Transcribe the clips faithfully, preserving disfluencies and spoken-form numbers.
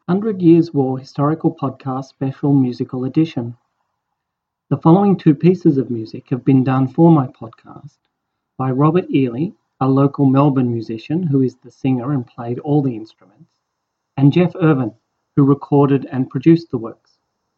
Hundred Years' War Historical Podcast Special Musical Edition. The following two pieces of music have been done for my podcast by Robert Ely, a local Melbourne musician who is the singer and played all the instruments, and Jeff Irvin, who recorded and produced the works.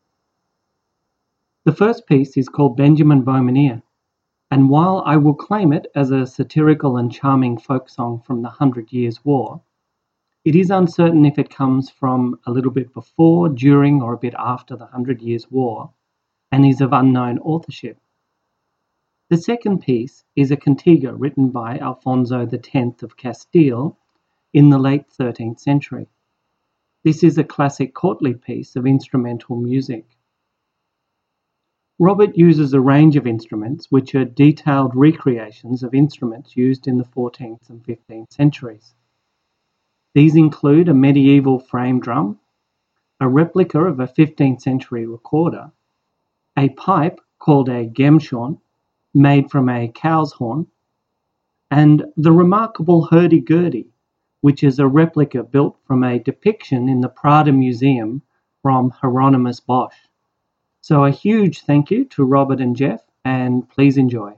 The first piece is called Benjamin Beaumanier, and while I will claim it as a satirical and charming folk song from the Hundred Years' War, it is uncertain if it comes from a little bit before, during, or a bit after the Hundred Years' War, and is of unknown authorship. The second piece is a cantiga written by Alfonso the Tenth of Castile in the late thirteenth century. This is a classic courtly piece of instrumental music. Robert uses a range of instruments which are detailed recreations of instruments used in the fourteenth and fifteenth centuries. These include a medieval frame drum, a replica of a fifteenth century recorder, a pipe called a gemshorn, made from a cow's horn, and the remarkable hurdy-gurdy, which is a replica built from a depiction in the Prada Museum from Hieronymus Bosch. So a huge thank you to Robert and Jeff, and please enjoy.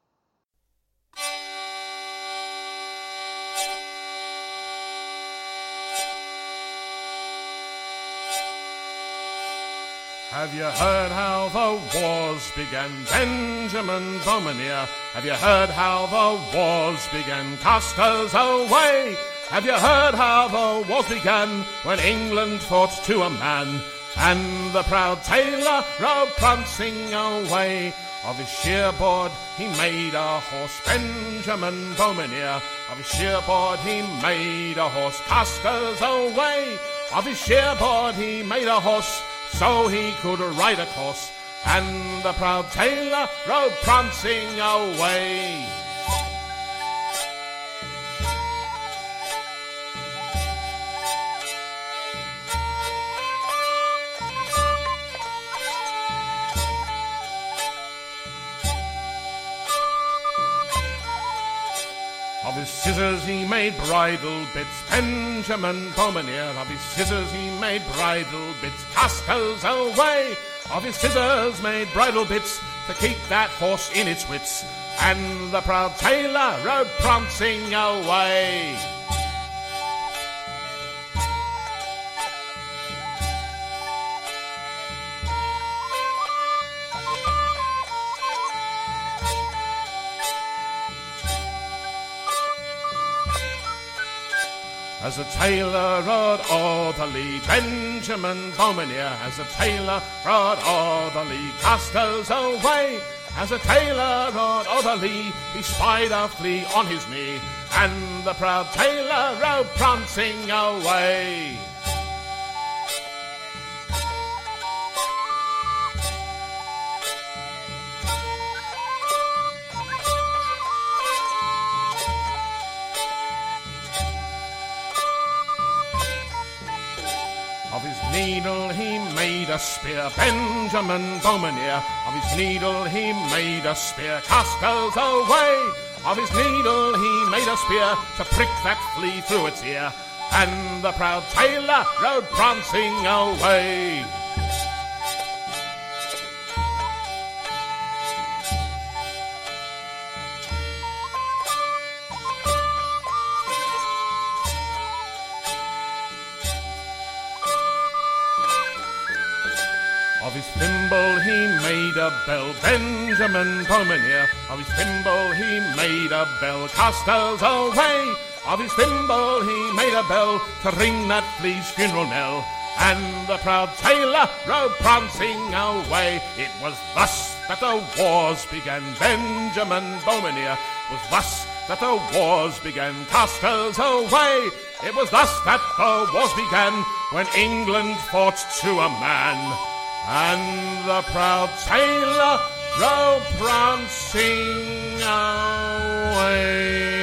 Have you heard how the wars began, Benjamin Beaumanier? Have you heard how the wars began, cast us away? Have you heard how the wars began, when England fought to a man, and the proud tailor rode prancing away? Of his shearboard he made a horse, Benjamin Beaumanier. Of his shearboard he made a horse, cast us away. Of his shearboard he made a horse, so he could ride a course, and the proud tailor rode prancing away. Of his scissors he made bridle bits, Benjamin Beaumanier. Of his scissors he made bridle bits, cast us away. Of his scissors made bridle bits, to keep that horse in its wits, and the proud tailor rode prancing away. As a tailor rode orderly, Benjamin Beaumanier. As a tailor rode orderly, cast us away. As a tailor rode orderly, he spied a flea on his knee, and the proud tailor rode prancing away. Of his needle he made a spear, Benjamin Beaumanier. Of his needle he made a spear, cast us away. Of his needle he made a spear, to prick that flea through its ear, and the proud tailor rode prancing away. Of his thimble he made a bell, Benjamin Beaumanier. Of his thimble he made a bell, cast us away. Of his thimble he made a bell, to ring that flea's funeral knell, and the proud tailor rode prancing away. It was thus that the wars began, Benjamin Beaumanier. It was thus that the wars began, cast us away. It was thus that the wars began, when England fought to a man, and the proud tailor rode prancing away.